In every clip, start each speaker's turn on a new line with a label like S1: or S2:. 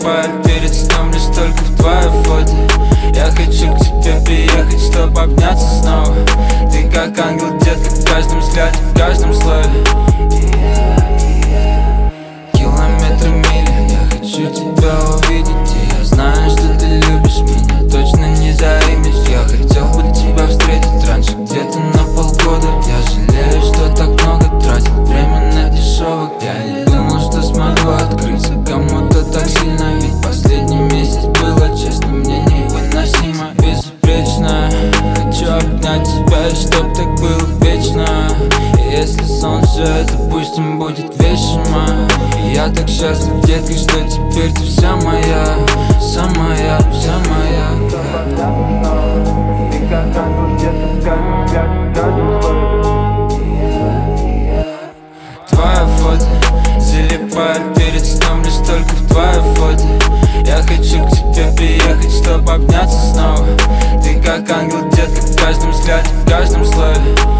S1: Залипаю перед сном лишь только в твоей фото. Я хочу к тебе приехать, чтобы обняться снова. Ты как ангел, детка, в каждом взгляде, в каждом слове. Километры, мили, я хочу тебя увидеть. И я знаю, что ты любишь меня, точно не за имидж. Я хотел бы тебя встретить раньше, где-то на полгода. Я жалею, что так много тратил время на дешевок. Я не думал, что смогу открыться кому-то так сильно. Ведь последний месяц было, честно, мне невыносимо. Безупречно, хочу обнять тебя, и чтоб так было вечно. И если сон все это, пусть им будет вещимо. И я так счастлив, детка, что теперь ты вся моя. Вся моя, вся моя. Ты как ангел, детка, в каждом взгляде, в каждом слове. Твоя фото, залипаю перед сном лишь только в твоей фото. Я хочу к тебе приехать, чтобы обняться снова. Ты как ангел, детка, в каждом взгляде, в каждом слове.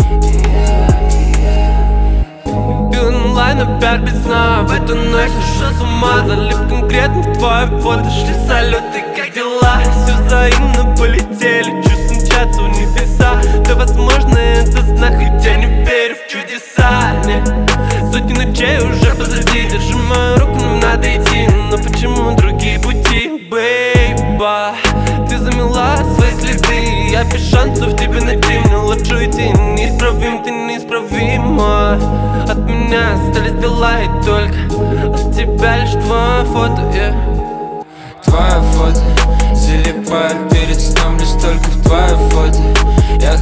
S2: Пил онлайн опять без сна. В эту ночь сошел с ума. Залип конкретно в твое фото. Шли салюты, как дела? Все взаимно полетели. Чувства мчатся в небеса. Да возможно это знак, хотя не верю в чудеса. Сотни ночей уже позади. Держи мою руку, нам надо идти. Но почему другие пути, бейба? Ты замела свои следы. Я без шансов тебе найти. Мне лучше уйти. Неисправим, ты неисправима. От меня остались дела и только от тебя лишь твое фото,
S1: Твое фото, залипаю перед сном лишь только в твоей фото. Я